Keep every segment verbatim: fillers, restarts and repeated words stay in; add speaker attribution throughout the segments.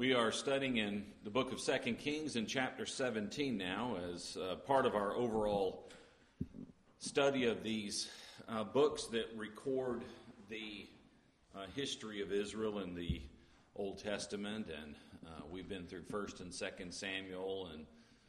Speaker 1: We are studying in the book of Second Kings in chapter seventeen now as uh, part of our overall study of these uh, books that record the uh, history of Israel in the Old Testament. And uh, we've been through First and Second Samuel and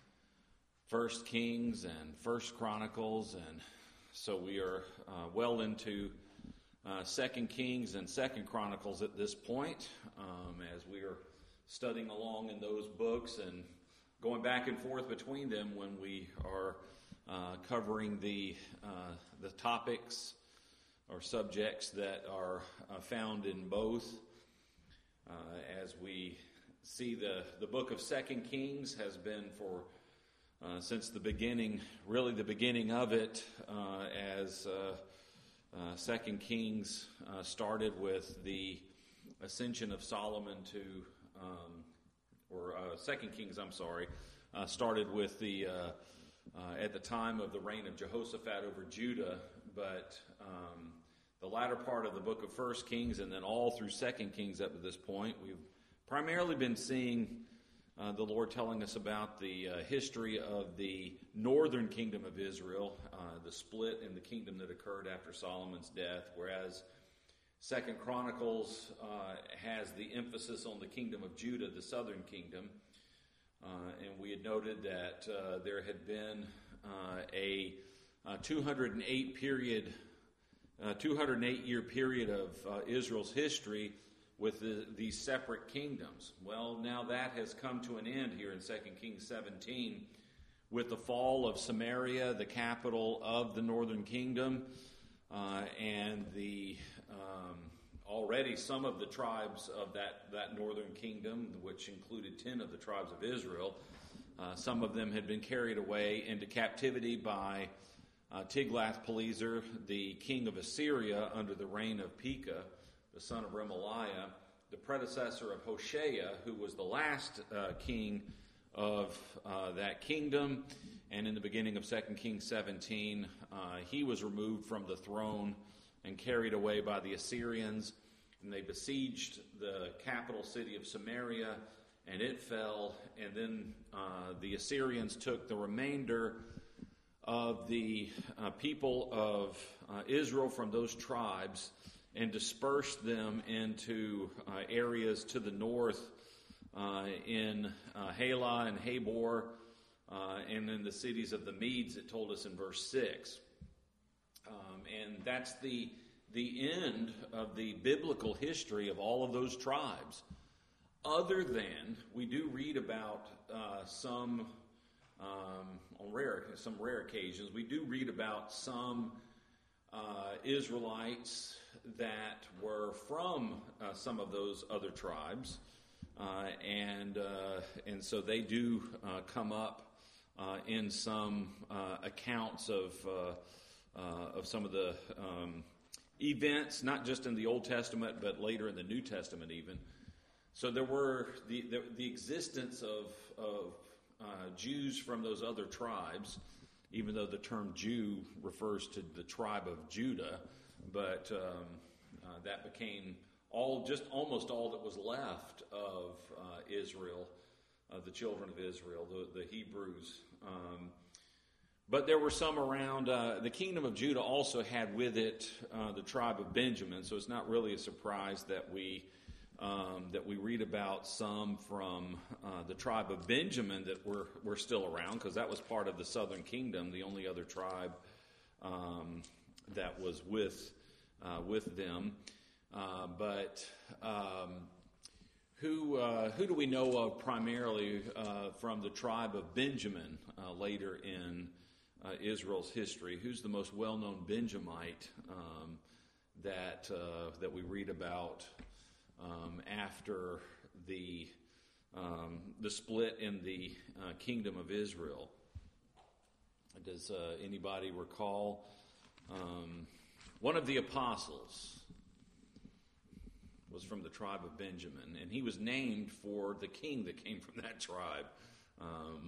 Speaker 1: First Kings and First Chronicles. And so we are uh, well into uh, Second Kings and Second Chronicles at this point um, as we are studying along in those books and going back and forth between them when we are uh, covering the uh, the topics or subjects that are uh, found in both. Uh, as we see, the, the book of Second Kings has been for uh, since the beginning, really the beginning of it, uh, as uh, uh, Second Kings uh, started with the ascension of Solomon to Um, or uh, Second Kings, I'm sorry, uh, started with the, uh, uh, at the time of the reign of Jehoshaphat over Judah, but um, the latter part of the book of First Kings and then all through Second Kings up to this point, we've primarily been seeing uh, the Lord telling us about the uh, history of the northern kingdom of Israel, uh, the split in the kingdom that occurred after Solomon's death, whereas Second Chronicles uh, has the emphasis on the kingdom of Judah, the southern kingdom. Uh, and we had noted that uh, there had been uh, a, a two hundred eight period, uh, two hundred eight year period of uh, Israel's history with the, these separate kingdoms. Well, now that has come to an end here in Second Kings seventeen with the fall of Samaria, the capital of the northern kingdom, uh, and the Um, already some of the tribes of that, that northern kingdom, which included ten of the tribes of Israel, uh, some of them had been carried away into captivity by uh, Tiglath-Pileser, the king of Assyria, under the reign of Pekah, the son of Remaliah, the predecessor of Hoshea, who was the last uh, king of uh, that kingdom. And in the beginning of Second Kings seventeen, uh, he was removed from the throne and carried away by the Assyrians, and they besieged the capital city of Samaria, and it fell, and then uh, the Assyrians took the remainder of the uh, people of uh, Israel from those tribes and dispersed them into uh, areas to the north uh, in uh, Halah and Habor, uh, and in the cities of the Medes, it told us in verse six. Um, and that's the the end of the biblical history of all of those tribes. Other than we do read about uh, some um, on rare some rare occasions, we do read about some uh, Israelites that were from uh, some of those other tribes, uh, and uh, and so they do uh, come up uh, in some uh, accounts of. Uh, Uh, of some of the um, events, not just in the Old Testament, but later in the New Testament even. So there were the the, the existence of, of uh, Jews from those other tribes, even though the term Jew refers to the tribe of Judah, but um, uh, that became all just almost all that was left of uh, Israel, of the children of Israel, the, the Hebrews. Um, But there were some around. Uh, the kingdom of Judah also had with it uh, the tribe of Benjamin, so it's not really a surprise that we um, that we read about some from uh, the tribe of Benjamin that were, were still around, because that was part of the southern kingdom, the only other tribe um, that was with uh, with them. Uh, but um, who uh, who do we know of primarily uh, from the tribe of Benjamin uh, later in Uh, Israel's history? Who's the most well-known Benjamite um, that uh, that we read about um, after the um, the split in the uh, kingdom of Israel? Does uh, anybody recall? Um, one of the apostles was from the tribe of Benjamin, and he was named for the king that came from that tribe. Um,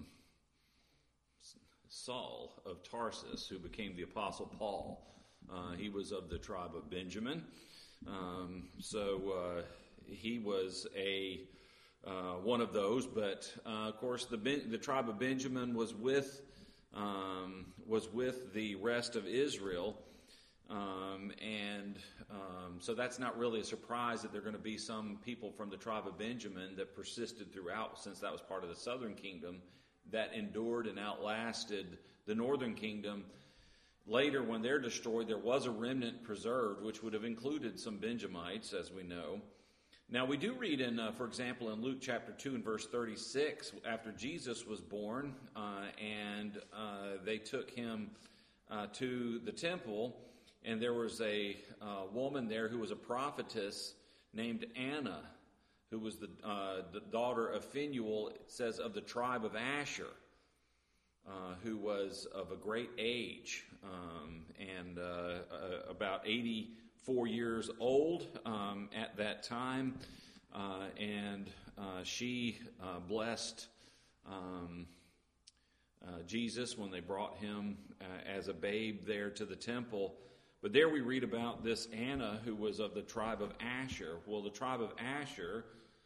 Speaker 1: Saul of Tarsus, who became the Apostle Paul. Uh, he was of the tribe of Benjamin. Um, so uh, he was a uh, one of those. But uh, of course, the ben- the tribe of Benjamin was with um, was with the rest of Israel, um, and um, so that's not really a surprise that there are going to be some people from the tribe of Benjamin that persisted throughout, since that was part of the southern kingdom, that endured and outlasted the northern kingdom. Later, when they're destroyed, there was a remnant preserved, which would have included some Benjamites, as we know. Now, we do read in, uh, for example, in Luke chapter two and verse thirty-six, after Jesus was born, uh, and uh, they took him uh, to the temple, and there was a uh, woman there who was a prophetess named Anna, who was the, uh, the daughter of Phanuel, it says, of the tribe of Asher, uh, who was of a great age, um, and uh, uh, about eighty-four years old um, at that time, uh, and uh, she uh, blessed um, uh, Jesus when they brought him uh, as a babe there to the temple. But there we read about this Anna, who was of the tribe of Asher. Well, the tribe of Asher,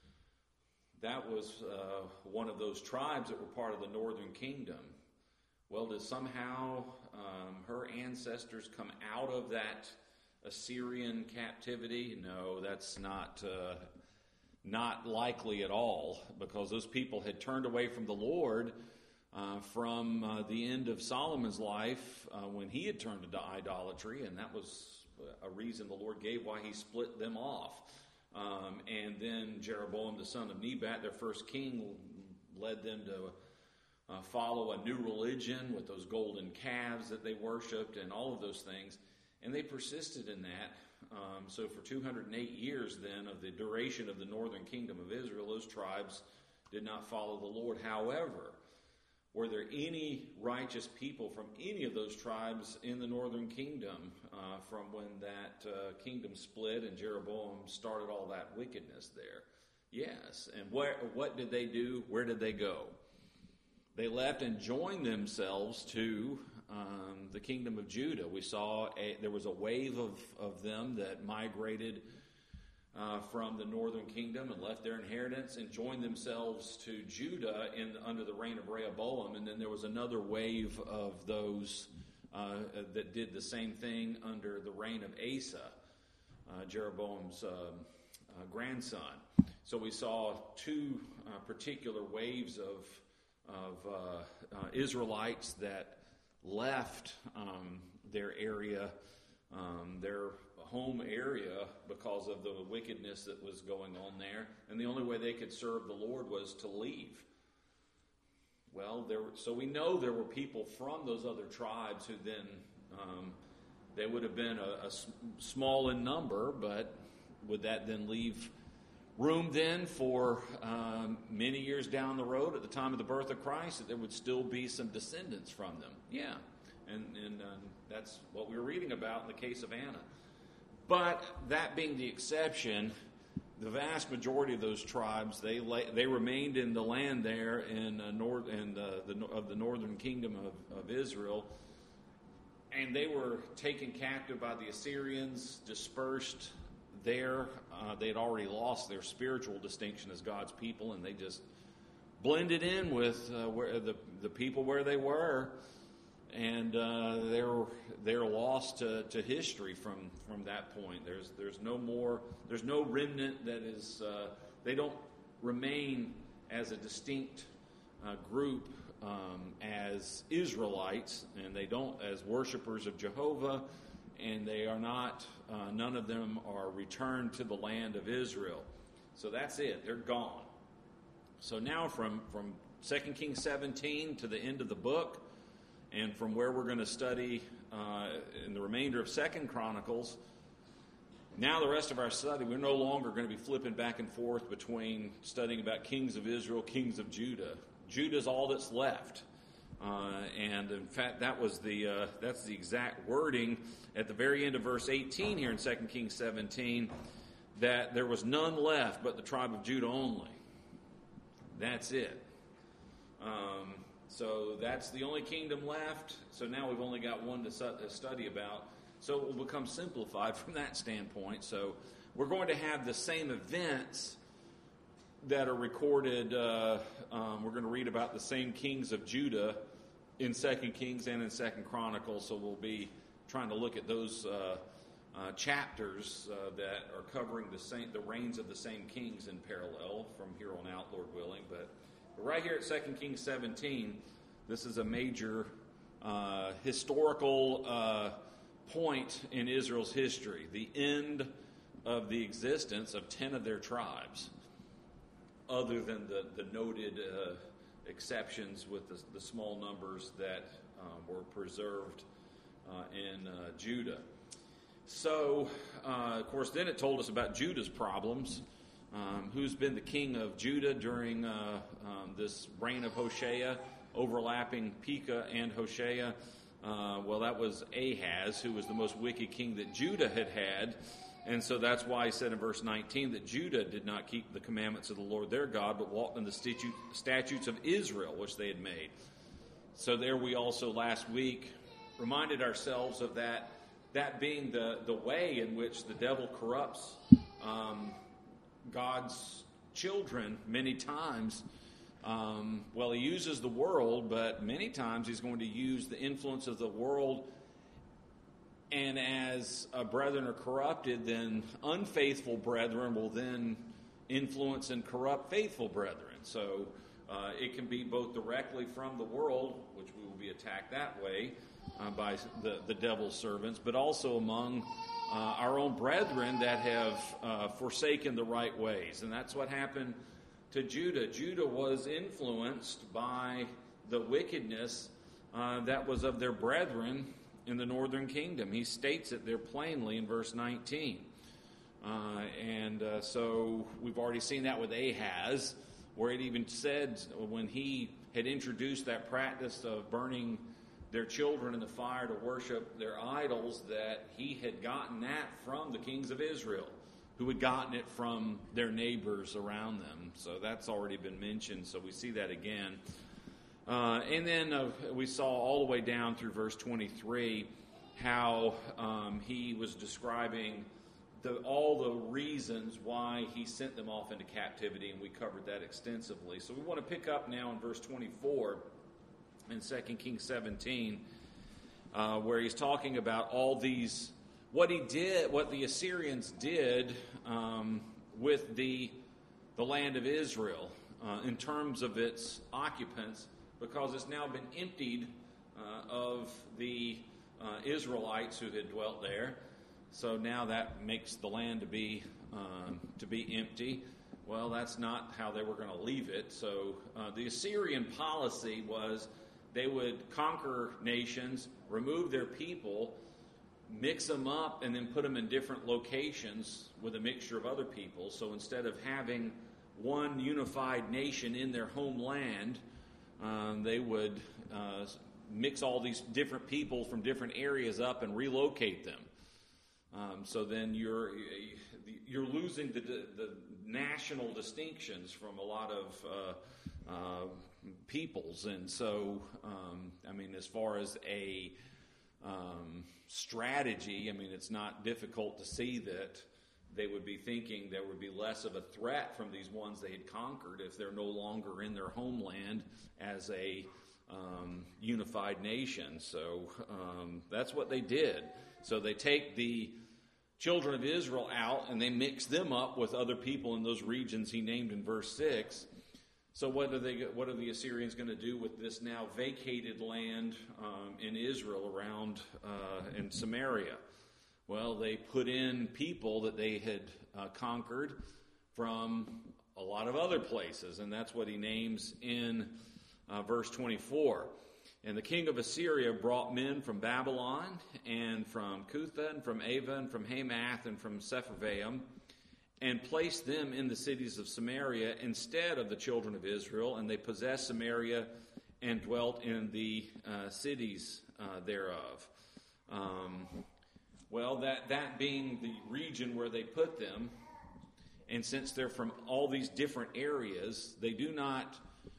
Speaker 1: that was uh, one of those tribes that were part of the northern kingdom. Well, did somehow um, her ancestors come out of that Assyrian captivity? No, that's not uh, not likely at all, because those people had turned away from the Lord uh, from uh, the end of Solomon's life uh, when he had turned to idolatry, and that was a reason the Lord gave why he split them off. Um, and then Jeroboam, the son of Nebat, their first king, led them to uh, follow a new religion with those golden calves that they worshipped and all of those things. And they persisted in that. Um, so for two hundred eight years then of the duration of the northern kingdom of Israel, those tribes did not follow the Lord. However, were there any righteous people from any of those tribes in the northern kingdom uh, from when that uh, kingdom split and Jeroboam started all that wickedness there? Yes. And where, what did they do? Where did they go? They left and joined themselves to um, the kingdom of Judah. We saw a, there was a wave of, of them that migrated Uh, from the northern kingdom and left their inheritance and joined themselves to Judah in under the reign of Rehoboam. And then there was another wave of those uh, that did the same thing under the reign of Asa, uh, Jeroboam's uh, uh, grandson. So we saw two uh, particular waves of, of uh, uh, Israelites that left um, their area, um, their home area, because of the wickedness that was going on there, and the only way they could serve the Lord was to leave. Well, there were, so we know there were people from those other tribes who then, um, they would have been a, a small in number, but would that then leave room then for um, many years down the road at the time of the birth of Christ that there would still be some descendants from them? Yeah, and, and uh, that's what we were reading about in the case of Anna. But that being the exception, the vast majority of those tribes, they they remained in the land there in uh, north in the, the of the northern kingdom of, of Israel, and they were taken captive by the Assyrians, dispersed there. Uh, they had already lost their spiritual distinction as God's people, and they just blended in with uh, where the the people where they were. And uh, they're they're lost to, to history from, from that point. There's there's no more there's no remnant that is uh, they don't remain as a distinct uh, group um, as Israelites, and they don't as worshipers of Jehovah, and they are not uh, none of them are returned to the land of Israel. So that's it. They're gone. So now from from Second Kings seventeen to the end of the book, and from where we're going to study uh, in the remainder of Second Chronicles, now the rest of our study, we're no longer going to be flipping back and forth between studying about kings of Israel, kings of Judah. Judah's all that's left. Uh, and in fact, that was the uh, that's the exact wording at the very end of verse eighteen here in Second Kings seventeen, that there was none left but the tribe of Judah only. That's it. Um... So that's the only kingdom left. So now we've only got one to study about. So it will become simplified from that standpoint. So we're going to have the same events that are recorded, uh, um, we're going to read about the same kings of Judah in Second Kings and in Second Chronicles, so we'll be trying to look at those uh, uh, chapters uh, that are covering the same, the reigns of the same kings in parallel from here on out, Lord willing. But, but right here at Second Kings seventeen, this is a major uh, historical uh, point in Israel's history, the end of the existence of ten of their tribes, other than the, the noted uh, exceptions with the, the small numbers that um, were preserved uh, in uh, Judah. So, uh, of course, then it told us about Judah's problems. Um, who's been the king of Judah during uh, um, this reign of Hoshea, overlapping Pekah and Hoshea? Uh, well, that was Ahaz, who was the most wicked king that Judah had had. And so that's why he said in verse nineteen that Judah did not keep the commandments of the Lord their God, but walked in the statute, statutes of Israel, which they had made. So there we also last week reminded ourselves of that, that being the, the way in which the devil corrupts um, God's children many times. Um, well, he uses the world, but many times he's going to use the influence of the world. And as uh, brethren are corrupted, then unfaithful brethren will then influence and corrupt faithful brethren. So uh, it can be both directly from the world, which we will be attacked that way uh, by the, the devil's servants, but also among uh, our own brethren that have uh, forsaken the right ways. And that's what happened to Judah. Judah was influenced by the wickedness uh, that was of their brethren in the northern kingdom. He states it there plainly in verse nineteen. Uh, and uh, so we've already seen that with Ahaz, where it even said when he had introduced that practice of burning their children in the fire to worship their idols, that he had gotten that from the kings of Israel, who had gotten it from their neighbors around them. So that's already been mentioned, so we see that again. Uh, and then uh, we saw all the way down through verse twenty-three how um, he was describing the, all the reasons why he sent them off into captivity, and we covered that extensively. So we want to pick up now in verse twenty-four in Second Kings seventeen, uh, where he's talking about all these, what he did, what the Assyrians did um, with the, the land of Israel uh, in terms of its occupants, because it's now been emptied uh, of the uh, Israelites who had dwelt there. So now that makes the land to be um, to be empty. Well, that's not how they were going to leave it. So uh, the Assyrian policy was they would conquer nations, remove their people, mix them up, and then put them in different locations with a mixture of other people. So instead of having one unified nation in their homeland, Um, they would uh, mix all these different people from different areas up and relocate them. Um, so then you're you're losing the, the national distinctions from a lot of uh, uh, peoples. And so, um, I mean, as far as a um, strategy, I mean, it's not difficult to see that they would be thinking there would be less of a threat from these ones they had conquered if they're no longer in their homeland as a um, unified nation. So um, that's what they did. So they take the children of Israel out and they mix them up with other people in those regions he named in verse six. So what are they? What are the Assyrians going to do with this now vacated land um, in Israel around uh, in Samaria? Well, they put in people that they had uh, conquered from a lot of other places, and that's what he names in uh, verse twenty-four. And the king of Assyria brought men from Babylon, and from Cutha, and from Ava, and from Hamath, and from Sepharvaim, and placed them in the cities of Samaria instead of the children of Israel, and they possessed Samaria and dwelt in the uh, cities uh, thereof. Um... Well, that, that being the region where they put them, and since they're from all these different areas, they do not,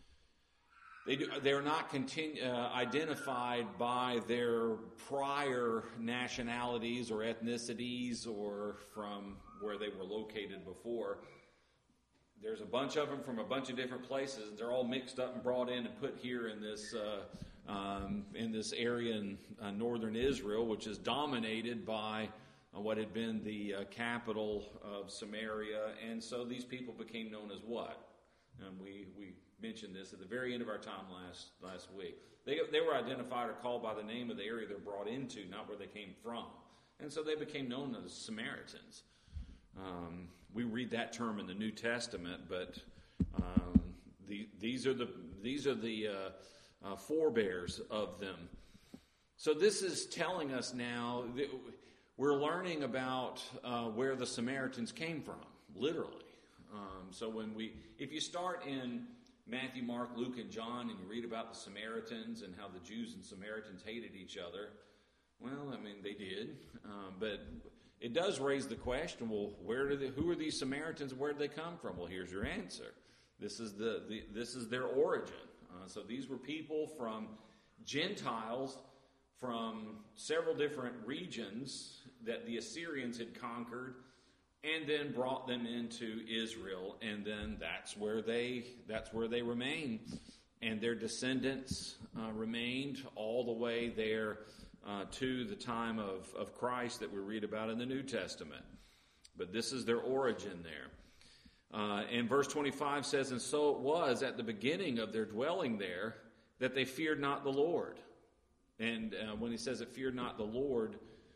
Speaker 1: they do, they're not continu- uh, identified by their prior nationalities or ethnicities or from where they were located before. there's a bunch of them from a bunch of different places, and they're all mixed up and brought in and put here in this uh, um, in this area in uh, northern Israel, which is dominated by uh, what had been the uh, capital of Samaria. And so these people became known as what? And we, we mentioned this at the very end of our time last last week. They, they were identified or called by the name of the area they're brought into, not where they came from. And so they became known as Samaritans. Um, we read that term in the New Testament, but um, the, these are the these are the uh, uh, forebears of them. So this is telling us now that we're learning about uh, where the Samaritans came from, literally. Um, so when we, if you start in Matthew, Mark, Luke, and John, and you read about the Samaritans and how the Jews and Samaritans hated each other, well, I mean, they did, um, but it does raise the question, well, where do they, who are these Samaritans and where did they come from? Well, here's your answer. This is the, the this is their origin. Uh, so these were people from Gentiles from several different regions that the Assyrians had conquered and then brought them into Israel, and then that's where they that's where they remain. And their descendants uh, remained all the way there Uh, to the time of, of Christ that we read about in the New Testament. But this is their origin there. Uh, and verse twenty-five says, "And so it was at the beginning of their dwelling there that they feared not the Lord." And uh, when he says it feared not the Lord,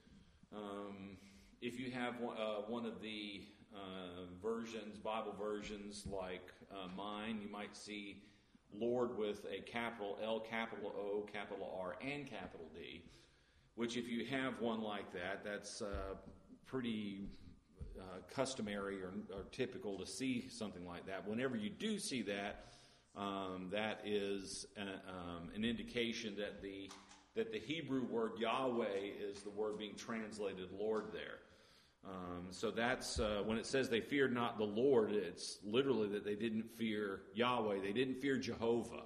Speaker 1: um, if you have one, uh, one of the uh, versions, Bible versions like uh, mine, you might see Lord with a capital L, capital O, capital R, and capital D. Which, if you have one like that, that's uh, pretty uh, customary or, or typical to see something like that. Whenever you do see that, um, that is a, um, an indication that the that the Hebrew word Yahweh is the word being translated Lord there. Um, so that's uh, when it says they feared not the Lord, it's literally that they didn't fear Yahweh. They didn't fear Jehovah.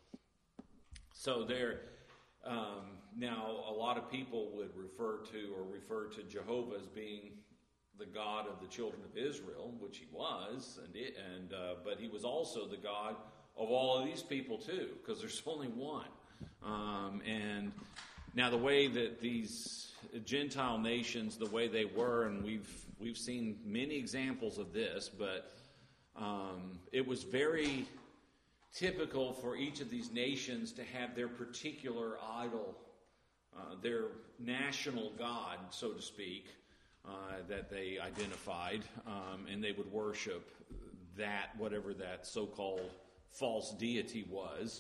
Speaker 1: So they're Um, now, a lot of people would refer to or refer to Jehovah as being the God of the children of Israel, which he was, and it, and uh, but he was also the God of all of these people too, because there's only one. Um, and now, the way that these Gentile nations, the way they were, and we've we've seen many examples of this, but um, it was very typical for each of these nations to have their particular idol, uh, their national god, so to speak, uh, that they identified, um, and they would worship that, whatever that so-called false deity was.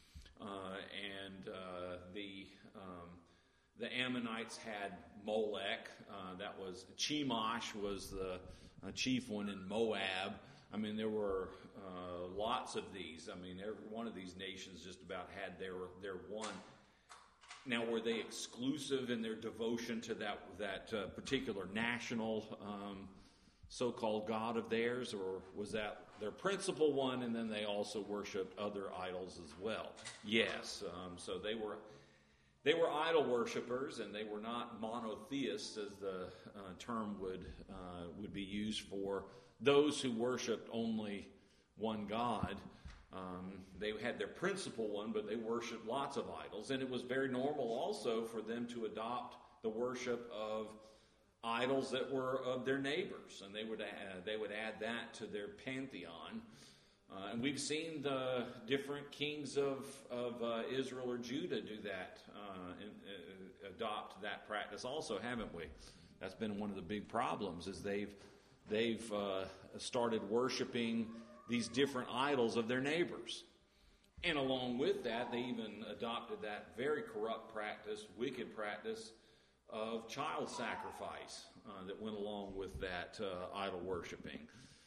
Speaker 1: Uh, and uh, the um, the Ammonites had Molech. Uh, that was Chemosh was the uh, chief one in Moab. I mean, there were uh, lots of these. I mean, every one of these nations just about had their their one. Now, were they exclusive in their devotion to that that uh, particular national um, so-called god of theirs, or was that their principal one, and then they also worshipped other idols as well? Yes. Um, so they were they were idol worshipers, and they were not monotheists, as the uh, term would uh, would be used for those who worshipped only one God. Um, they had their principal one, but they worshipped lots of idols. And it was very normal also for them to adopt the worship of idols that were of their neighbors. And they would add, they would add that to their pantheon. Uh, and we've seen the different kings of, of uh, Israel or Judah do that, uh, and uh, adopt that practice also, haven't we? That's been one of the big problems, is they've They've uh, started worshiping these different idols of their neighbors. And along with that, they even adopted that very corrupt practice, wicked practice of child sacrifice uh, that went along with that uh, idol worshiping.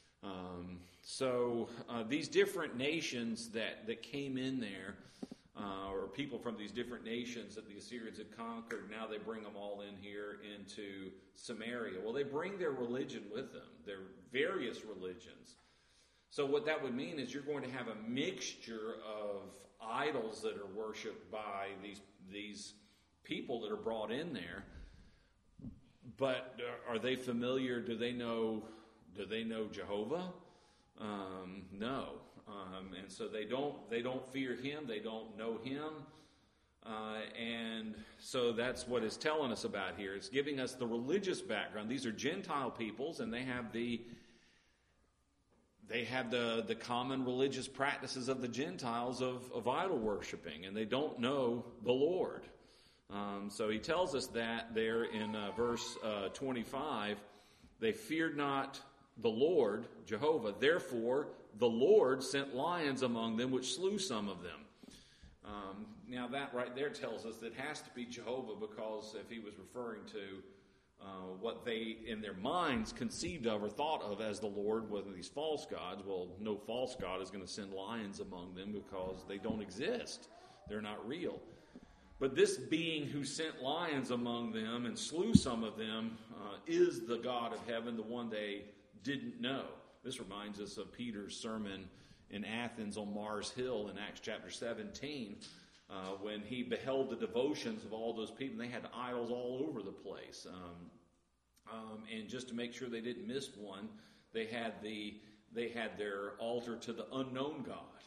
Speaker 1: Um, so uh, these different nations that, that came in there, uh, or people from these different nations that the Assyrians had conquered, now they bring them all in here into Samaria. Well, they bring their religion with them, their various religions. So what that would mean is you're going to have a mixture of idols that are worshipped by these these people that are brought in there. But are they familiar? Do they know? Do they know Jehovah? Um, no. Um, and so they don't they don't fear him. They don't know him. Uh, and so that's what it's telling us about here. It's giving us the religious background. These are Gentile peoples, and they have the they have the, the common religious practices of the Gentiles of, of idol worshiping, and they don't know the Lord. Um, so he tells us that there in uh, verse uh, twenty-five, they feared not the Lord, Jehovah. Therefore, the Lord sent lions among them, which slew some of them. Um, now that right there tells us that it has to be Jehovah, because if he was referring to uh, what they in their minds conceived of or thought of as the Lord, whether these false gods, well, no false god is going to send lions among them because they don't exist. They're not real. But this being who sent lions among them and slew some of them uh, is the God of heaven, the one they didn't know. This reminds us of Peter's sermon in Athens on Mars Hill in Acts chapter seventeen, uh, when he beheld the devotions of all those people. They had idols all over the place. Um, um, and just to make sure they didn't miss one, they had the they had their altar to the unknown God.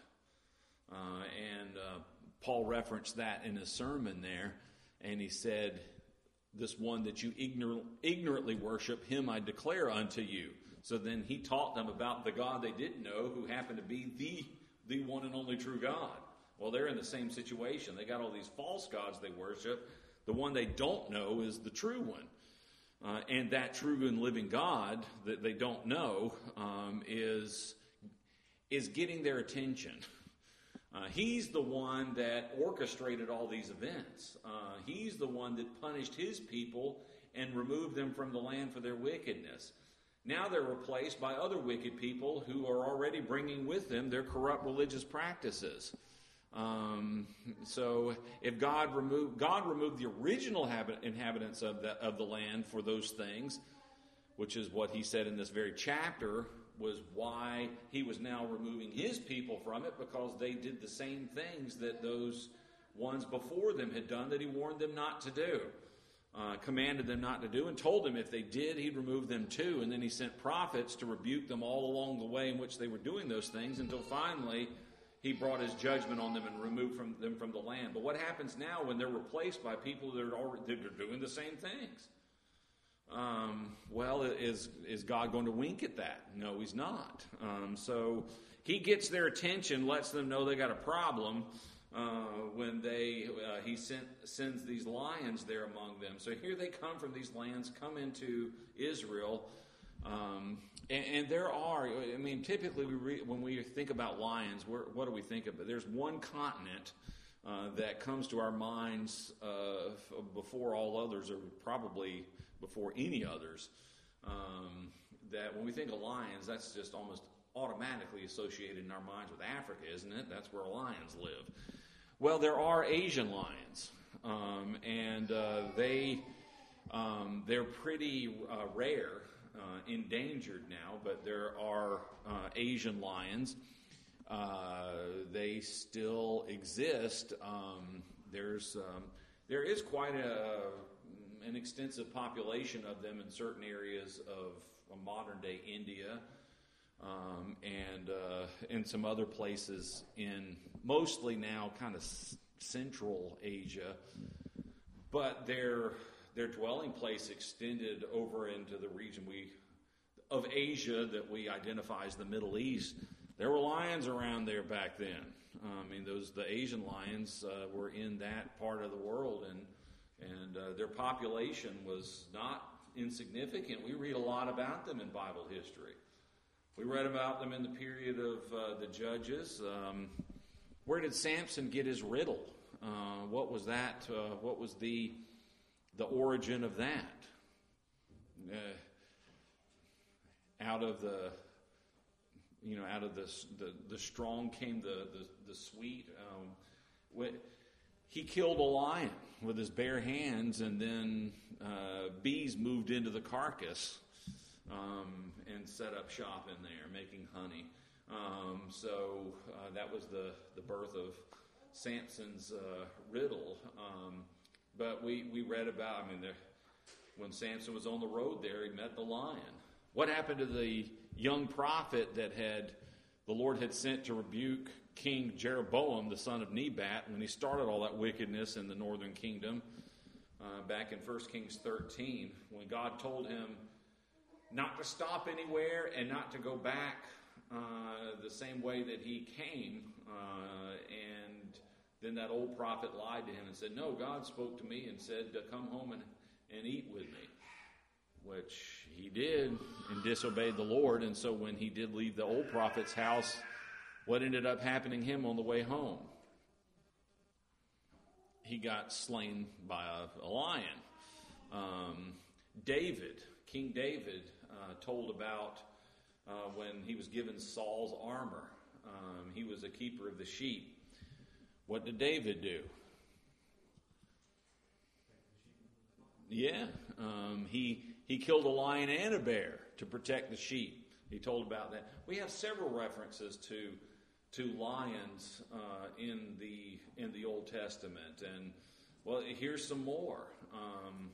Speaker 1: Uh, and uh, Paul referenced that in his sermon there, and he said, this one that you ignor- ignorantly worship, him I declare unto you. So then he taught them about the God they didn't know, who happened to be the, the one and only true God. Well, they're in the same situation. They got all these false gods they worship. The one they don't know is the true one. Uh, and that true and living God that they don't know um, is, is getting their attention. Uh, he's the one that orchestrated all these events. Uh, he's the one that punished his people and removed them from the land for their wickedness. Now they're replaced by other wicked people who are already bringing with them their corrupt religious practices. Um, so if God removed God removed the original habit, inhabitants of the, of the land for those things, which is what he said in this very chapter, was why he was now removing his people from it, because they did the same things that those ones before them had done that he warned them not to do. Uh, commanded them not to do, and told them if they did, he'd remove them too. And then he sent prophets to rebuke them all along the way in which they were doing those things, until finally he brought his judgment on them and removed from them from the land. But what happens now when they're replaced by people that are, already, that are doing the same things? Um, well, is is God going to wink at that? No, he's not. Um, so he gets their attention, lets them know they got a problem. Uh, when they uh, he sent, sends these lions there among them. So here they come from these lands, come into Israel, um, and, and there are. I mean, typically we re, when we think about lions, we're, what do we think of? There's one continent uh, that comes to our minds uh, before all others, or probably before any others. Um, that when we think of lions, that's just almost automatically associated in our minds with Africa, isn't it? That's where lions live. Well, there are Asian lions, um, and uh, they, um, they're pretty uh, rare, uh, endangered now, but there are uh, Asian lions. Uh, they still exist. Um, there's, um, there is quite a, an extensive population of them in certain areas of modern-day India. Um, and uh, in some other places in mostly now kind of s- Central Asia, but their their dwelling place extended over into the region we of Asia that we identify as the Middle East. There were lions around there back then. I mean, those the Asian lions uh, were in that part of the world, and and uh, their population was not insignificant. We read a lot about them in Bible history. We read about them in the period of uh, the Judges. Um, where did Samson get his riddle? Uh, what was that? Uh, what was the the origin of that? Uh, out of the you know, out of the the, the strong came the the, the sweet. Um, when, he killed a lion with his bare hands, and then uh, bees moved into the carcass. Um, and set up shop in there, making honey. Um, so uh, that was the, the birth of Samson's uh, riddle. Um, but we, we read about, I mean, there, when Samson was on the road there, he met the lion. What happened to the young prophet that had the Lord had sent to rebuke King Jeroboam, the son of Nebat, when he started all that wickedness in the northern kingdom, uh, back in First Kings thirteen, when God told him not to stop anywhere and not to go back uh, the same way that he came. Uh, and then that old prophet lied to him and said, no, God spoke to me and said, come home and, and eat with me. Which he did and disobeyed the Lord. And so when he did leave the old prophet's house, what ended up happening to him on the way home? He got slain by a, a lion. Um, David, King David, uh, told about uh, when he was given Saul's armor. Um, he was a keeper of the sheep. What did David do? Yeah, um, he he killed a lion and a bear to protect the sheep. He told about that. We have several references to to lions uh, in the in the Old Testament, and well, here's some more. Um,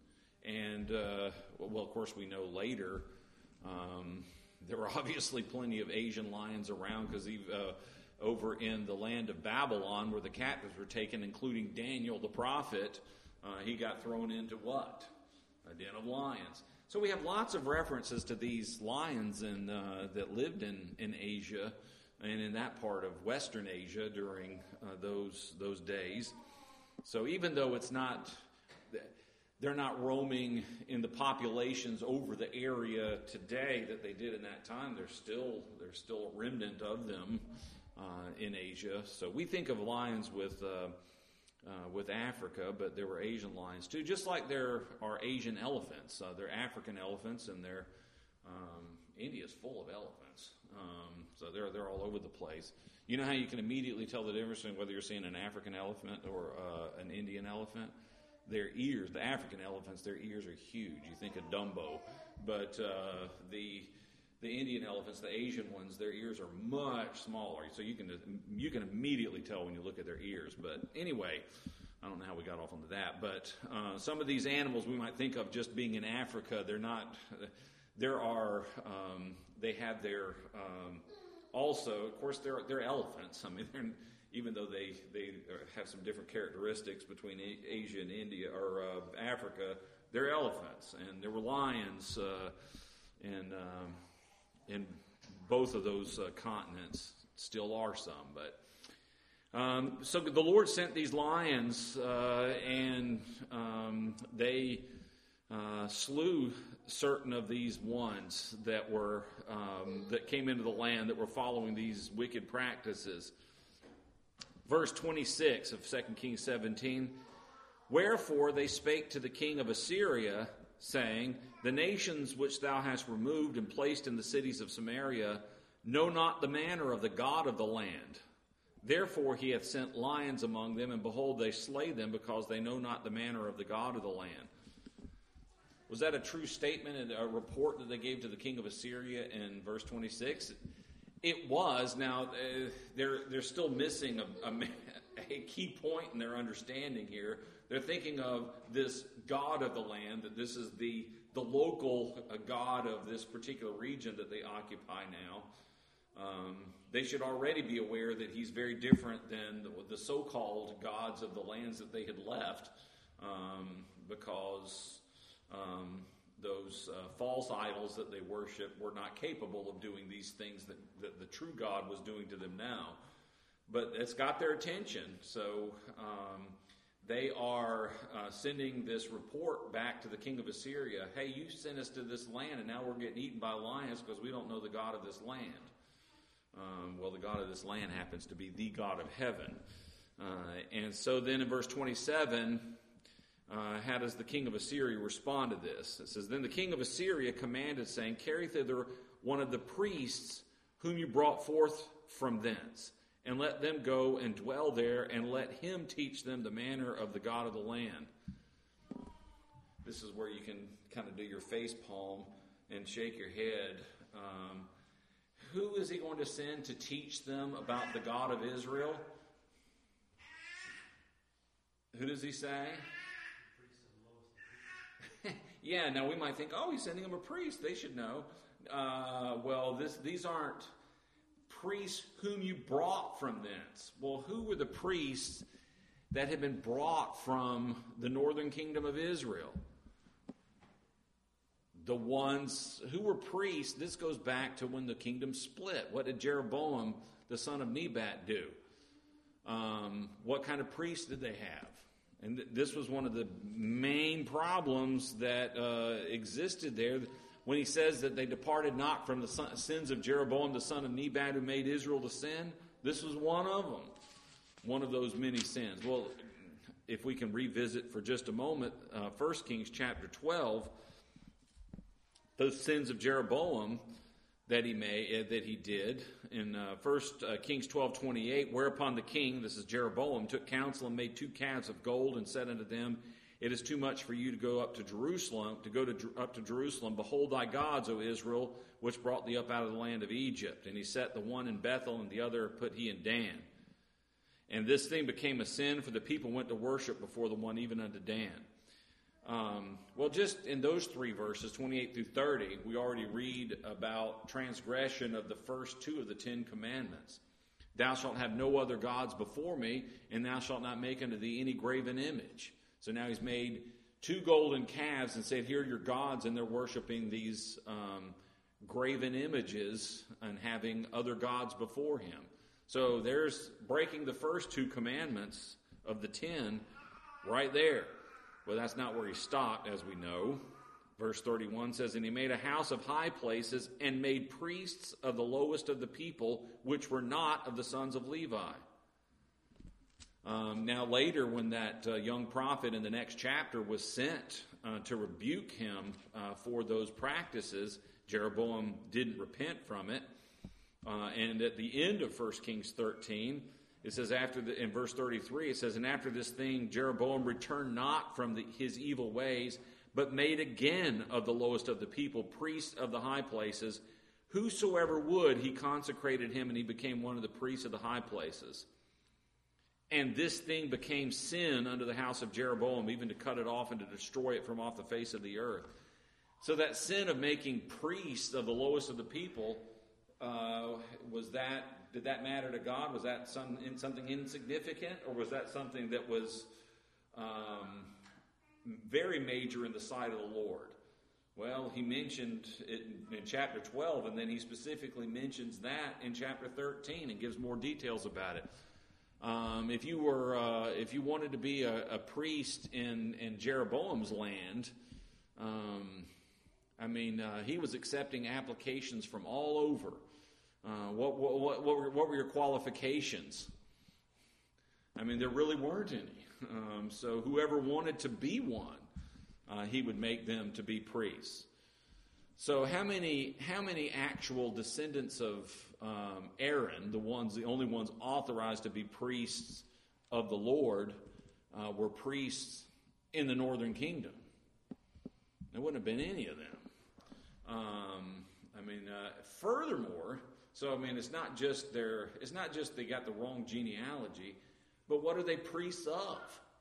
Speaker 1: and uh, well, of course, we know later um, there were obviously plenty of Asian lions around because he. Uh, over in the land of Babylon, where the captives were taken, including Daniel the prophet, uh, he got thrown into what? A den of lions. So we have lots of references to these lions in, uh, that lived in, in Asia and in that part of Western Asia during uh, those those days. So even though it's not, they're not roaming in the populations over the area today that they did in that time, there's still there's still a remnant of them uh, in Asia. So we think of lions with uh, uh, with Africa, but there were Asian lions too, just like there are Asian elephants. Uh, they're African elephants, and they're um, India's full of elephants. Um, so they're they're all over the place. You know how you can immediately tell the difference between whether you're seeing an African elephant or uh, an Indian elephant? Their ears, the African elephants, their ears are huge. You think of Dumbo. But uh, the the Indian elephants, the Asian ones, their ears are much smaller. So you can you can immediately tell when you look at their ears. But anyway, I don't know how we got off onto that. But uh, some of these animals we might think of just being in Africa, they're not. There are, um, they have their, um, also, of course, they're, they're elephants. I mean, they're, even though they, they have some different characteristics between Asia and India, or uh, Africa, they're elephants. And there were lions uh, in, um, in both of those uh, continents. Still are some, but... Um, so the Lord sent these lions, uh, and um, they uh, slew certain of these ones that were um, that came into the land that were following these wicked practices. Verse twenty-six of Second Kings seventeen, wherefore they spake to the king of Assyria, saying, the nations which thou hast removed and placed in the cities of Samaria know not the manner of the God of the land. Therefore he hath sent lions among them, and behold, they slay them, because they know not the manner of the God of the land. Was that a true statement and a report that they gave to the king of Assyria in verse twenty-six? It was. Now, uh, they're they're still missing a, a, a key point in their understanding here. They're thinking of this God of the land, that this is the, the local uh, God of this particular region that they occupy now. Um, they should already be aware that he's very different than the, the so-called gods of the lands that they had left, um, because um, those uh, false idols that they worship were not capable of doing these things that, that the true God was doing to them now. But it's got their attention, so um, they are uh, sending this report back to the king of Assyria. Hey, you sent us to this land, and now we're getting eaten by lions because we don't know the God of this land. Um, well, the God of this land happens to be the God of heaven. Uh, and so then in verse twenty-seven, uh, how does the king of Assyria respond to this? It says, then the king of Assyria commanded, saying, carry thither one of the priests whom you brought forth from thence, and let them go and dwell there, and let him teach them the manner of the God of the land. This is where you can kind of do your face palm and shake your head. Um, Who is he going to send to teach them about the God of Israel? Who does he say? Yeah, now we might think, oh, he's sending them a priest. They should know. uh, well, this, these aren't priests whom you brought from thence. Well, who were the priests that had been brought from the northern kingdom of Israel? The ones who were priests, this goes back to when the kingdom split. What did Jeroboam, the son of Nebat, do? Um, what kind of priests did they have? And th- this was one of the main problems that uh, existed there. When he says that they departed not from the son- sins of Jeroboam, the son of Nebat, who made Israel to sin, this was one of them. One of those many sins. Well, if we can revisit for just a moment, uh, First Kings chapter twelve, those sins of Jeroboam that he made, uh, that he did in uh, First uh, Kings twelve twenty-eight, whereupon the king, this is Jeroboam, took counsel and made two calves of gold and said unto them, it is too much for you to go up to Jerusalem, to go to, up to Jerusalem. Behold thy gods, O Israel, which brought thee up out of the land of Egypt. And he set the one in Bethel, and the other put he in Dan. And this thing became a sin, for the people went to worship before the one, even unto Dan. Um, well, just in those three verses, twenty-eight through thirty, we already read about transgression of the first two of the Ten Commandments. Thou shalt have no other gods before me, and thou shalt not make unto thee any graven image. So now he's made two golden calves and said, here are your gods, and they're worshiping these um, graven images and having other gods before him. So there's breaking the first two commandments of the ten right there. Well, that's not where he stopped, as we know. Verse thirty-one says, and he made a house of high places and made priests of the lowest of the people, which were not of the sons of Levi. Um, now later, when that uh, young prophet in the next chapter was sent uh, to rebuke him uh, for those practices, Jeroboam didn't repent from it. Uh, and at the end of First Kings thirteen, it says after the, in verse thirty-three, it says, and after this thing, Jeroboam returned not from the, his evil ways, but made again of the lowest of the people priests of the high places. Whosoever would, he consecrated him, and he became one of the priests of the high places. And this thing became sin unto the house of Jeroboam, even to cut it off and to destroy it from off the face of the earth. So that sin of making priests of the lowest of the people, uh, was that, did that matter to God? Was that some, something insignificant, or was that something that was um, very major in the sight of the Lord? Well, he mentioned it in chapter twelve, and then he specifically mentions that in chapter thirteen and gives more details about it. Um, if you were, uh, if you wanted to be a, a priest in, in Jeroboam's land, um, I mean, uh, he was accepting applications from all over. Uh, what, what, what, what, were, what were your qualifications? I mean, there really weren't any. Um, so whoever wanted to be one, uh, he would make them to be priests. So how many, how many actual descendants of um, Aaron, the ones, the only ones authorized to be priests of the Lord, uh, were priests in the northern kingdom? There wouldn't have been any of them. Um, I mean, uh, furthermore, so I mean, it's not just their, it's not just they got the wrong genealogy, but what are they priests of?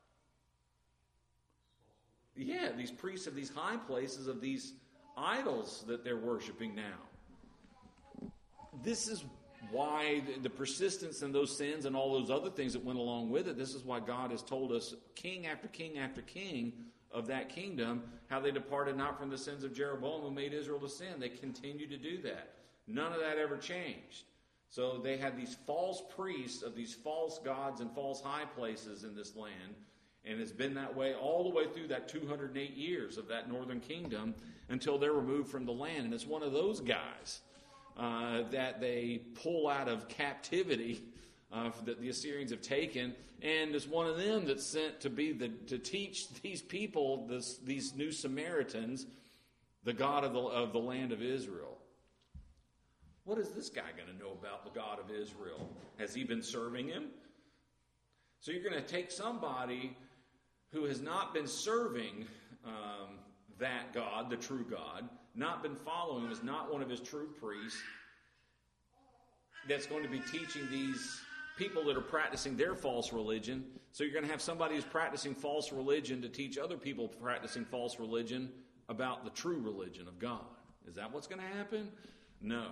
Speaker 1: Yeah, these priests of these high places, of these idols that they're worshiping now. This is why the persistence in those sins and all those other things that went along with it, this is why God has told us, king after king after king of that kingdom, how they departed not from the sins of Jeroboam who made Israel to sin. They continue to do that. None of that ever changed. So they had these false priests of these false gods and false high places in this land. And it's been that way all the way through that two hundred eight years of that northern kingdom until they're removed from the land. And it's one of those guys uh, that they pull out of captivity uh, that the Assyrians have taken. And it's one of them that's sent to be the to teach these people, this, these new Samaritans, the God of the, of the land of Israel. What is this guy going to know about the God of Israel? Has he been serving him? So you're going to take somebody who has not been serving um, that God, the true God, not been following him, is not one of his true priests, that's going to be teaching these people that are practicing their false religion. So you're going to have somebody who's practicing false religion to teach other people practicing false religion about the true religion of God. Is that what's going to happen? No.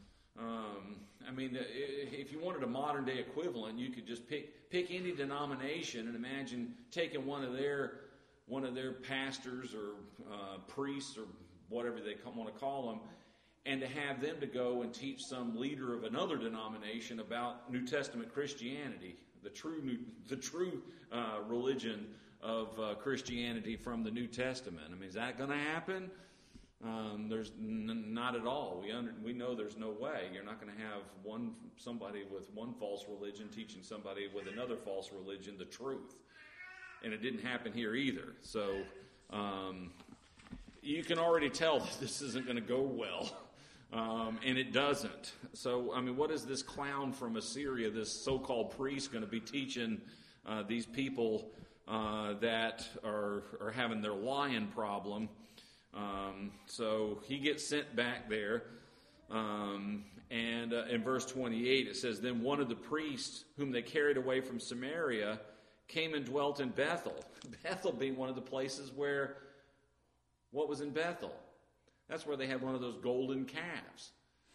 Speaker 1: Um, I mean, if you wanted a modern day equivalent, you could just pick pick any denomination and imagine taking one of their one of their pastors or uh, priests or whatever they want to call them, and to have them to go and teach some leader of another denomination about New Testament Christianity, the true new, the true uh, religion of uh, Christianity from the New Testament. I mean, is that going to happen? Um, there's n- not at all. We under, we know there's no way. You're not going to have one somebody with one false religion teaching somebody with another false religion the truth. And it didn't happen here either. So um, you can already tell that this isn't going to go well. Um, and it doesn't. So, I mean, what is this clown from Assyria, this so-called priest, going to be teaching uh, these people uh, that are, are having their lion problem? Um, so he gets sent back there. Um, and uh, in verse twenty-eight, it says, Then one of the priests whom they carried away from Samaria came and dwelt in Bethel. Bethel being one of the places where, what was in Bethel? That's where they had one of those golden calves.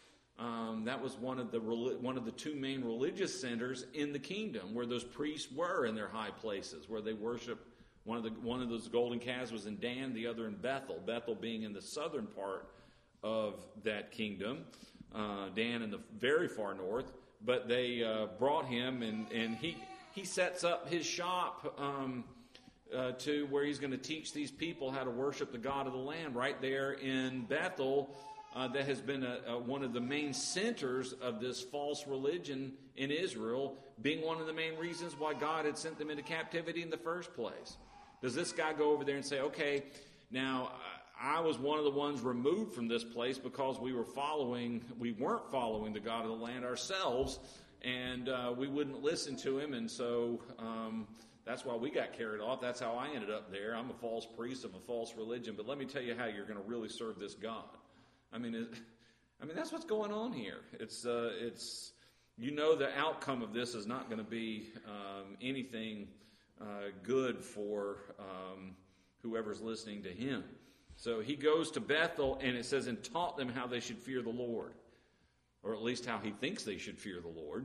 Speaker 1: Um, that was one of the one of the two main religious centers in the kingdom, where those priests were in their high places, where they worshiped. One of the one of those golden calves was in Dan, the other in Bethel. Bethel being in the southern part of that kingdom, uh, Dan in the very far north. But they uh, brought him, and and he he sets up his shop um, uh, to where he's going to teach these people how to worship the God of the land right there in Bethel. Uh, that has been a, a, one of the main centers of this false religion in Israel, being one of the main reasons why God had sent them into captivity in the first place. Does this guy go over there and say, okay, now I was one of the ones removed from this place because we were following, we weren't following the God of the land ourselves, and uh, we wouldn't listen to him, and so um, that's why we got carried off. That's how I ended up there. I'm a false priest of a false religion, but let me tell you how you're going to really serve this God. I mean, it, I mean that's what's going on here. It's, uh, it's, you know, the outcome of this is not going to be um, anything uh, good for um, whoever's listening to him. So he goes to Bethel, and it says, and taught them how they should fear the Lord, or at least how he thinks they should fear the Lord.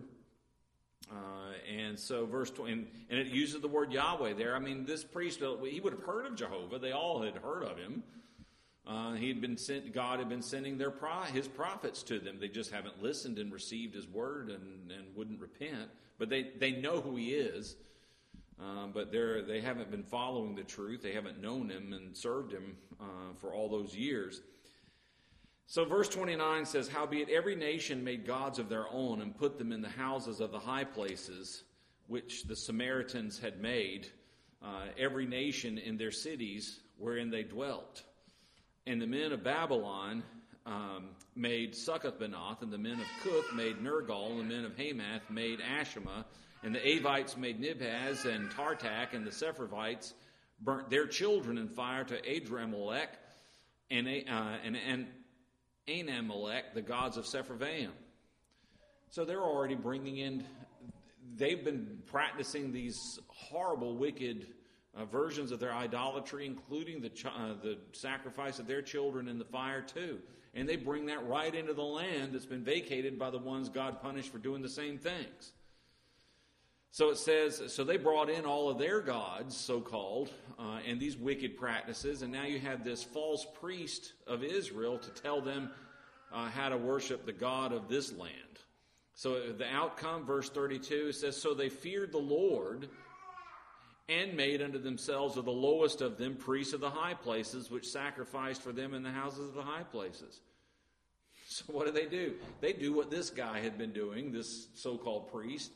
Speaker 1: Uh, and so verse twenty, and, and it uses the word Yahweh there. I mean, this priest, he would have heard of Jehovah. They all had heard of him. Uh, he had been sent. God had been sending their pro, his prophets to them. They just haven't listened and received his word and, and wouldn't repent. But they, they know who he is. Um, but they they haven't been following the truth. They haven't known him and served him uh, for all those years. So verse twenty-nine says, Howbeit every nation made gods of their own and put them in the houses of the high places, which the Samaritans had made, uh, every nation in their cities wherein they dwelt. And the men of Babylon um, made Succoth-Benoth, and the men of Cuth made Nergal, and the men of Hamath made Ashima, and the Avites made Nibhaz and Tartak, and the Sepharvites burnt their children in fire to Adramelech and, uh, and, and Anamelech, the gods of Sepharvaim. So they're already bringing in, they've been practicing these horrible, wicked Uh, versions of their idolatry, including the ch- uh, the sacrifice of their children in the fire too. And they bring that right into the land that's been vacated by the ones God punished for doing the same things. So it says, so they brought in all of their gods, so-called, uh, and these wicked practices, and now you have this false priest of Israel to tell them uh, how to worship the God of this land. So the outcome, verse thirty-two, says, So they feared the Lord and made unto themselves of the lowest of them priests of the high places, which sacrificed for them in the houses of the high places. So what do they do? They do what this guy had been doing, this so-called priest.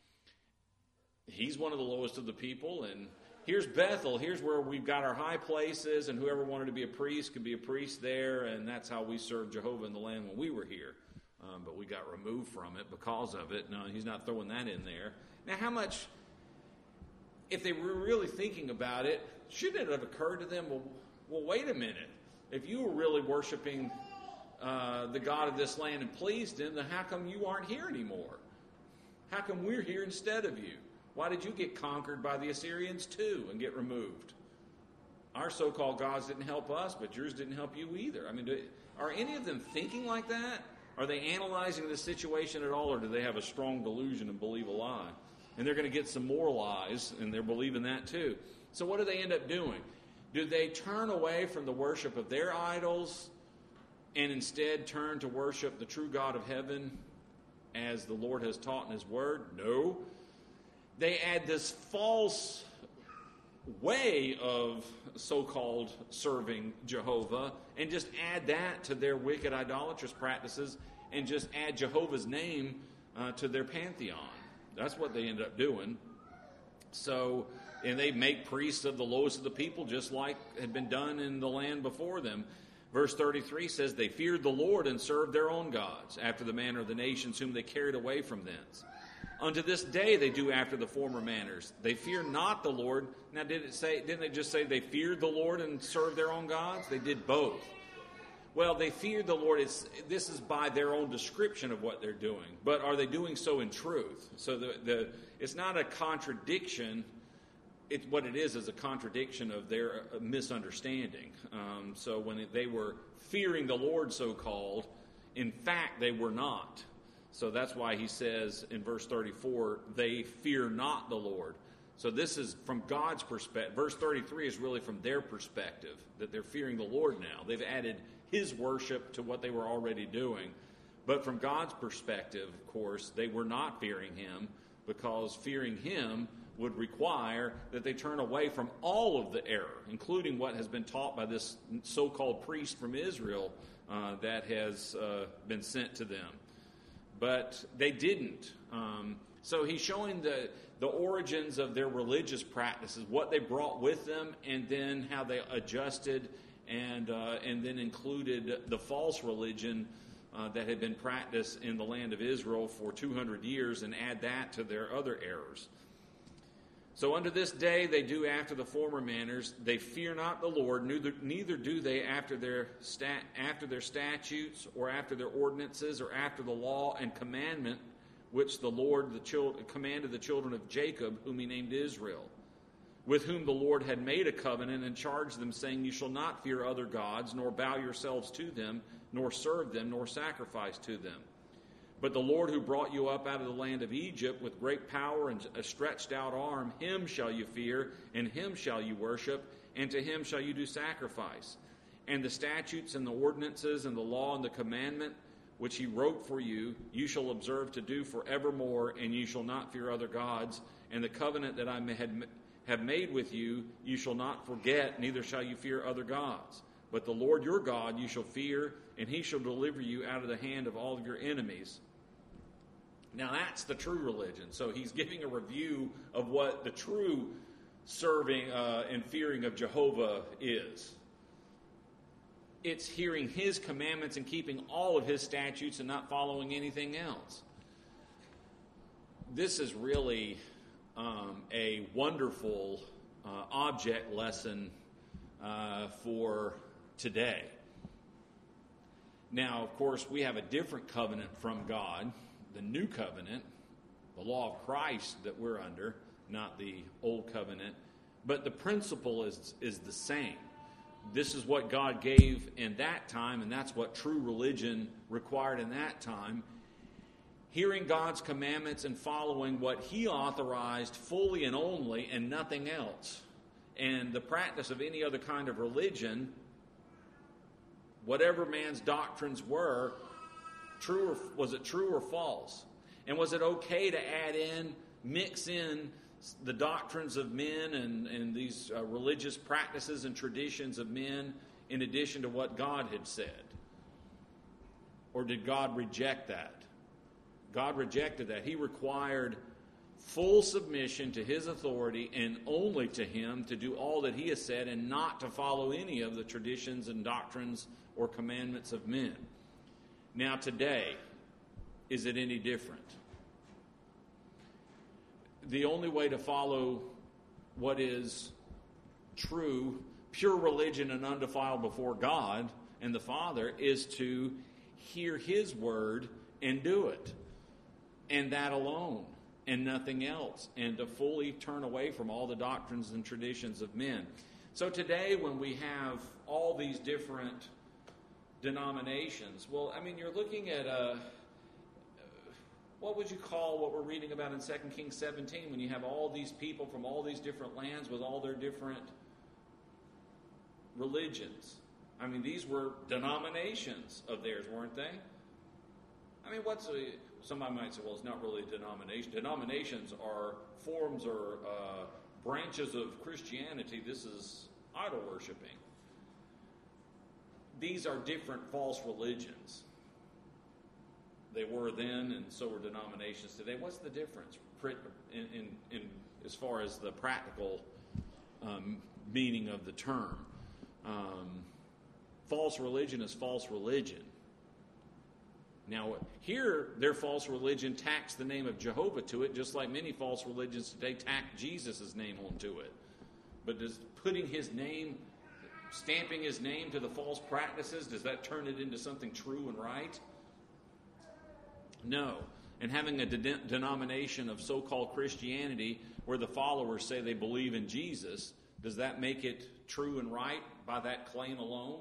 Speaker 1: He's one of the lowest of the people, and here's Bethel. Here's where we've got our high places, and whoever wanted to be a priest could be a priest there, and that's how we served Jehovah in the land when we were here. Um, but we got removed from it because of it. No, he's not throwing that in there. Now, how much... If they were really thinking about it, shouldn't it have occurred to them, well, well wait a minute. If you were really worshiping uh, the God of this land and pleased him, then how come you aren't here anymore? How come we're here instead of you? Why did you get conquered by the Assyrians too and get removed? our so-called gods didn't help us, but yours didn't help you either. I mean, do, are any of them thinking like that? Are they analyzing the situation at all, or do they have a strong delusion and believe a lie? And they're going to get some more lies, and they're believing that too. So what do they end up doing? Do they turn away from the worship of their idols and instead turn to worship the true God of heaven as the Lord has taught in His Word? No. They add this false way of so-called serving Jehovah and just add that to their wicked idolatrous practices and just add Jehovah's name uh, to their pantheon. That's what they end up doing. So, and they make priests of the lowest of the people, just like had been done in the land before them. Verse thirty-three says, they feared the Lord and served their own gods, after the manner of the nations whom they carried away from thence. Unto this day they do after the former manners. They fear not the Lord. Now, did it say? Didn't it just say they feared the Lord and served their own gods? They did both. Well, they feared the Lord. It's, this is by their own description of what they're doing. But are they doing so in truth? So the, the it's not a contradiction. It's what it is is a contradiction of their misunderstanding. Um, so when they were fearing the Lord, so-called, in fact they were not. So that's why he says in verse thirty-four, they fear not the Lord. So this is from God's perspective. Verse thirty-three is really from their perspective, that they're fearing the Lord now. They've added His worship to what they were already doing. But from God's perspective, of course, they were not fearing Him, because fearing Him would require that they turn away from all of the error, including what has been taught by this so-called priest from Israel uh, that has uh, been sent to them. But they didn't. Um, so he's showing the, the origins of their religious practices, what they brought with them, and then how they adjusted and uh, and then included the false religion uh, that had been practiced in the land of Israel for two hundred years, and add that to their other errors. So unto this day they do after the former manners. They fear not the Lord, neither, neither do they after their stat, after their statutes, or after their ordinances, or after the law and commandment which the Lord the chil- commanded the children of Jacob, whom He named Israel, with whom the Lord had made a covenant and charged them, saying, You shall not fear other gods, nor bow yourselves to them, nor serve them, nor sacrifice to them. But the Lord who brought you up out of the land of Egypt with great power and a stretched out arm, Him shall you fear, and Him shall you worship, and to Him shall you do sacrifice. And the statutes and the ordinances and the law and the commandment which He wrote for you, you shall observe to do forevermore, and you shall not fear other gods. And the covenant that I had have made with you, you shall not forget, neither shall you fear other gods. But the Lord your God you shall fear, and He shall deliver you out of the hand of all of your enemies. Now that's the true religion. So he's giving a review of what the true serving uh, and fearing of Jehovah is. It's hearing His commandments and keeping all of His statutes and not following anything else. This is really um, a wonderful uh, object lesson uh, for today. Now, of course, we have a different covenant from God. The new covenant, the law of Christ that we're under, not the old covenant, but the principle is is the same. This is what God gave in that time, and that's what true religion required in that time. Hearing God's commandments and following what He authorized fully and only, and nothing else. And the practice of any other kind of religion, whatever man's doctrines were, True or, was it true or false? And was it okay to add in, mix in the doctrines of men and, and these uh, religious practices and traditions of men in addition to what God had said? Or did God reject that? God rejected that. He required full submission to His authority and only to Him to do all that He has said, and not to follow any of the traditions and doctrines or commandments of men. Now today, is it any different? The only way to follow what is true, pure religion and undefiled before God and the Father is to hear His word and do it. And that alone, and nothing else. And to fully turn away from all the doctrines and traditions of men. So today when we have all these different denominations, well, I mean, you're looking at a, what would you call what we're reading about in Second Kings seventeen when you have all these people from all these different lands with all their different religions? I mean, these were denominations of theirs, weren't they? I mean, what's a, somebody might say, well, it's not really a denomination. Denominations are forms or uh, branches of Christianity. This is idol worshiping. These are different false religions. They were then, and so are denominations today. What's the difference in, in, in as far as the practical um, meaning of the term? Um, false religion is false religion. Now, here, their false religion tacks the name of Jehovah to it, just like many false religions today tack Jesus' name onto it. But does putting his name, stamping his name to the false practices, does that turn it into something true and right? No. And having a de- denomination of so-called Christianity where the followers say they believe in Jesus, does that make it true and right by that claim alone?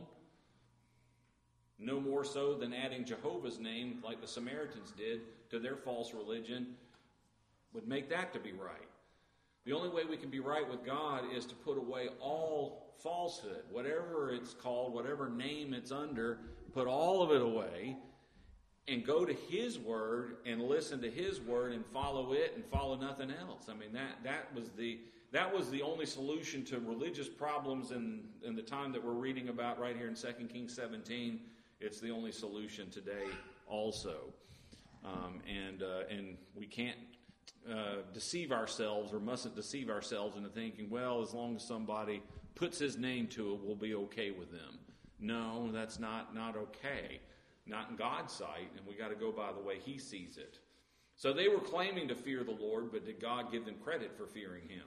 Speaker 1: No more so than adding Jehovah's name, like the Samaritans did, to their false religion would make that to be right. The only way we can be right with God is to put away all falsehood, whatever it's called, whatever name it's under, put all of it away and go to His Word and listen to His Word and follow it and follow nothing else. I mean, that that was the that was the only solution to religious problems in, in the time that we're reading about right here in Second Kings seventeen. It's the only solution today also. Um, and uh, and we can't uh, deceive ourselves or mustn't deceive ourselves into thinking, well, as long as somebody puts his name to it, we'll be okay with them. No, that's not, not okay. Not in God's sight, and we got to go by the way He sees it. So they were claiming to fear the Lord, but did God give them credit for fearing Him?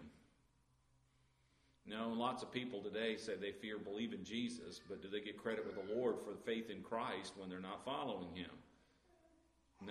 Speaker 1: No, lots of people today say they fear, believe in Jesus, but do they get credit with the Lord for faith in Christ when they're not following Him? No.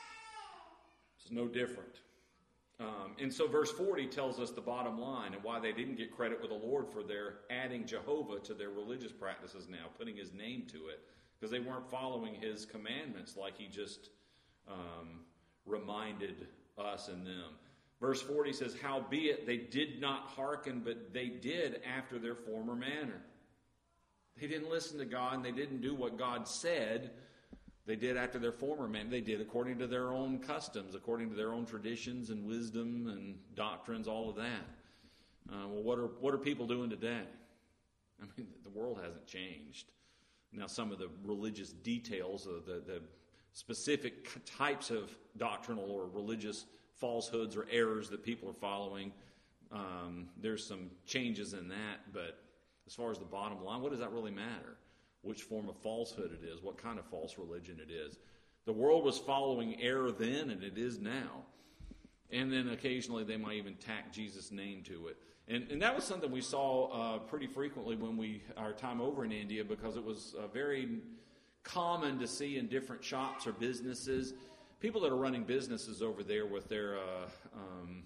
Speaker 1: It's no different. Um, and so verse forty tells us the bottom line and why they didn't get credit with the Lord for their adding Jehovah to their religious practices now, putting His name to it, because they weren't following His commandments like He just um, reminded us and them. Verse forty says, howbeit they did not hearken, but they did after their former manner. They didn't listen to God, and they didn't do what God said. They did after their former manner. They did according to their own customs, according to their own traditions and wisdom and doctrines, all of that. Uh, well, what are what are people doing today? I mean, the world hasn't changed. Now, some of the religious details, of the, the specific types of doctrinal or religious falsehoods or errors that people are following, um, there's some changes in that, but as far as the bottom line, what does that really matter? Which form of falsehood it is, what kind of false religion it is. The world was following error then, and it is now. And then occasionally they might even tack Jesus' name to it. And, and that was something we saw uh, pretty frequently when we, our time over in India, because it was uh, very common to see in different shops or businesses, people that are running businesses over there with their, uh, um,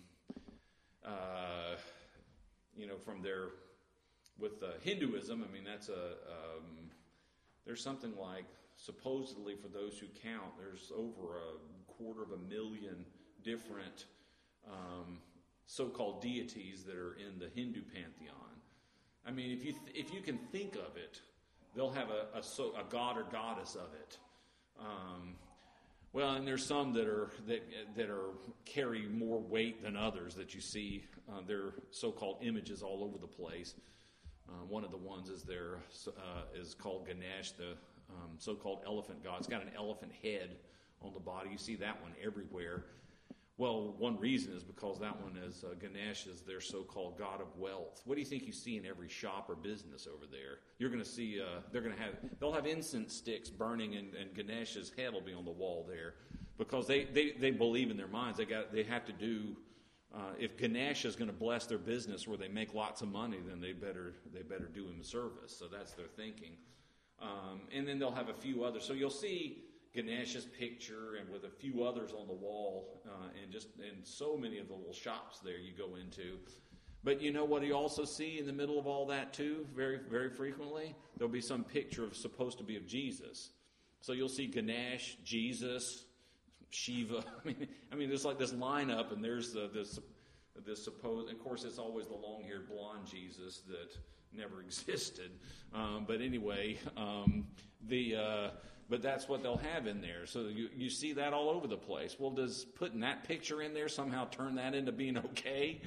Speaker 1: uh, you know, from their, with uh, Hinduism, I mean, that's a, um, there's something like, supposedly for those who count, there's over a quarter of a million different um, so-called deities that are in the Hindu pantheon. I mean, if you th- if you can think of it, they'll have a, a, so, a god or goddess of it. Um, Well, and there's some that are that that are carry more weight than others that you see. Uh, they're so-called images all over the place. Uh, one of the ones is there uh, is called Ganesh, the um, so-called elephant god. It's got an elephant head on the body. You see that one everywhere. Well, one reason is because that one is uh, Ganesh is their so-called god of wealth. What do you think you see in every shop or business over there? You're going to see uh, they're going to have they'll have incense sticks burning, and, and Ganesh's head will be on the wall there, because they, they, they believe in their minds they got they have to do. Uh, if Ganesh is going to bless their business where they make lots of money, then they better they better do him a service. So that's their thinking. Um, and then they'll have a few others. So you'll see Ganesh's picture and with a few others on the wall, uh, and just and so many of the little shops there you go into. But you know what you also see in the middle of all that too, very, very frequently? There'll be some picture of supposed to be of Jesus. So you'll see Ganesh, Jesus, Shiva. I mean, I mean, there's like this lineup, and there's the, this, this supposed. Of course, it's always the long-haired blonde Jesus that never existed. Um, but anyway, um, the uh, but that's what they'll have in there. So you you see that all over the place. Well, does putting that picture in there somehow turn that into being okay?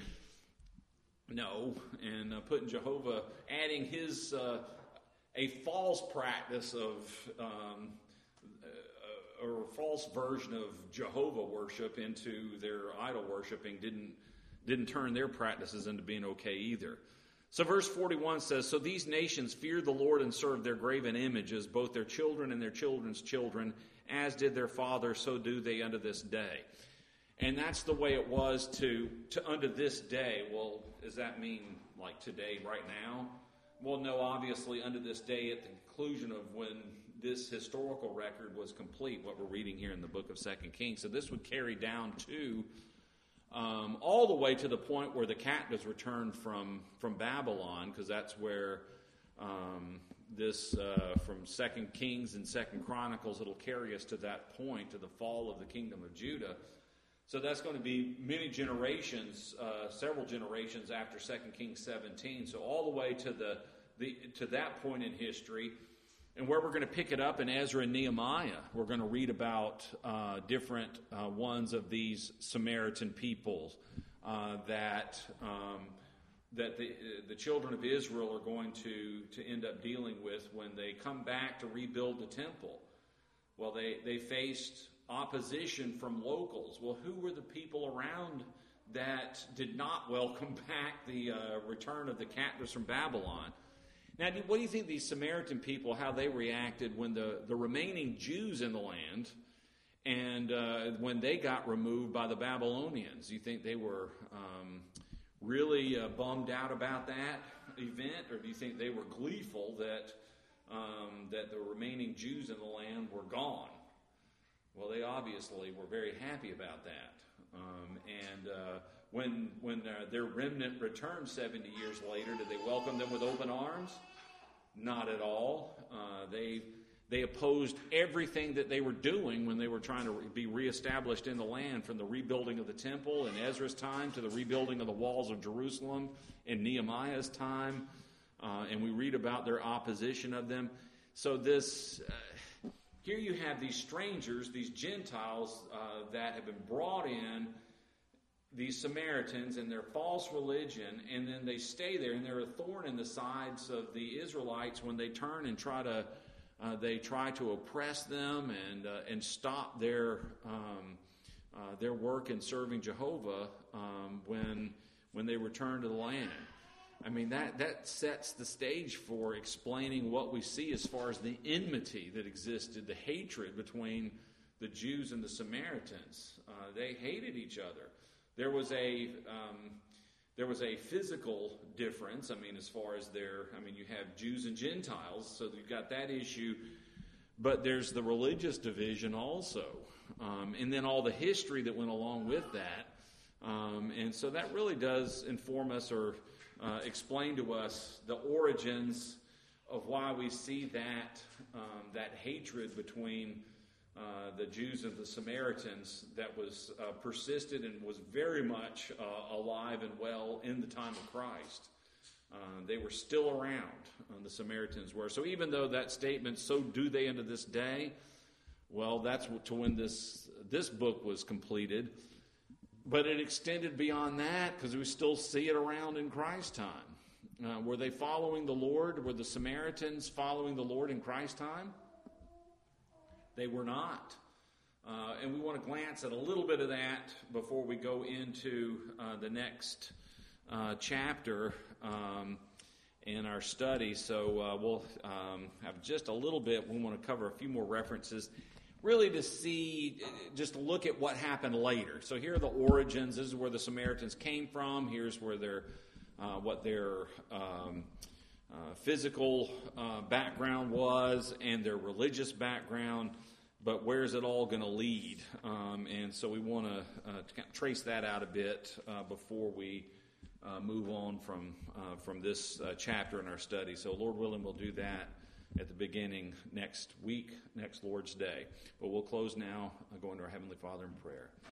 Speaker 1: No. And uh, putting Jehovah, adding his uh, a false practice of. Um, or a false version of Jehovah worship into their idol worshiping didn't didn't turn their practices into being okay either. So verse forty-one says, "So these nations feared the Lord and served their graven images, both their children and their children's children, as did their fathers, so do they unto this day." And that's the way it was to, to unto this day. Well, does that mean like today, right now? Well, no, obviously unto this day at the conclusion of when this historical record was complete, what we're reading here in the book of Second Kings. So this would carry down to um, all the way to the point where the captives returned from, from Babylon, because that's where um, this, uh, from Second Kings and Second Chronicles, it'll carry us to that point, to the fall of the kingdom of Judah. So that's going to be many generations, uh, several generations after Second Kings seventeen. So all the way to the, the to that point in history. And where we're going to pick it up in Ezra and Nehemiah, we're going to read about uh, different uh, ones of these Samaritan peoples uh, that um, that the the children of Israel are going to, to end up dealing with when they come back to rebuild the temple. Well, they, they faced opposition from locals. Well, who were the people around that did not welcome back the uh, return of the captives from Babylon? Now, what do you think these Samaritan people, how they reacted when the, the remaining Jews in the land and uh, when they got removed by the Babylonians? Do you think they were um, really uh, bummed out about that event, or do you think they were gleeful that um, that the remaining Jews in the land were gone? Well, they obviously were very happy about that. Um, and uh, when when uh, their remnant returned seventy years later, did they welcome them with open arms? Not at all. Uh, they they opposed everything that they were doing when they were trying to be reestablished in the land, from the rebuilding of the temple in Ezra's time to the rebuilding of the walls of Jerusalem in Nehemiah's time. Uh, and we read about their opposition of them. So this uh, here you have these strangers, these Gentiles uh, that have been brought in, these Samaritans and their false religion, and then they stay there, and they're a thorn in the sides of the Israelites when they turn and try to uh, they try to oppress them and uh, and stop their um, uh, their work in serving Jehovah um, when when they return to the land. I mean, that that sets the stage for explaining what we see as far as the enmity that existed, the hatred between the Jews and the Samaritans. Uh, they hated each other. There was a um, there was a physical difference. I mean, as far as their, I mean, you have Jews and Gentiles, so you've got that issue. But there's the religious division also, um, and then all the history that went along with that. Um, and so that really does inform us or uh, explain to us the origins of why we see that um, that hatred between Uh, the Jews and the Samaritans that was uh, persisted and was very much uh, alive and well in the time of Christ. Uh, they were still around, uh, the Samaritans were. So even though that statement, so do they unto this day, well, that's to when this, this book was completed. But it extended beyond that because we still see it around in Christ's time. Uh, were they following the Lord? Were the Samaritans following the Lord in Christ's time? They were not. Uh, and we want to glance at a little bit of that before we go into uh, the next uh, chapter um, in our study. So uh, we'll um, have just a little bit. We want to cover a few more references, really to see, just to look at what happened later. So here are the origins. This is where the Samaritans came from. Here's where their, uh, what their um, uh, physical uh, background was and their religious background. But where is it all going to lead? Um, and so we want to uh, trace that out a bit uh, before we uh, move on from uh, from this uh, chapter in our study. So Lord willing, we'll do that at the beginning next week, next Lord's Day. But we'll close now, uh, going to our Heavenly Father in prayer.